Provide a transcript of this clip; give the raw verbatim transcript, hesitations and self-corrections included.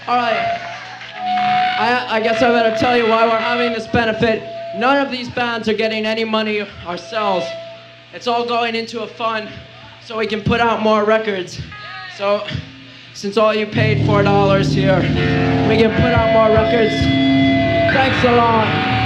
All right. I, I guess I better tell you why we're having this benefit. None of these bands are getting any money ourselves. It's all going into a fund so we can put out more records. So, since all you paid four dollars here, we can put out more records. Thanks a lot.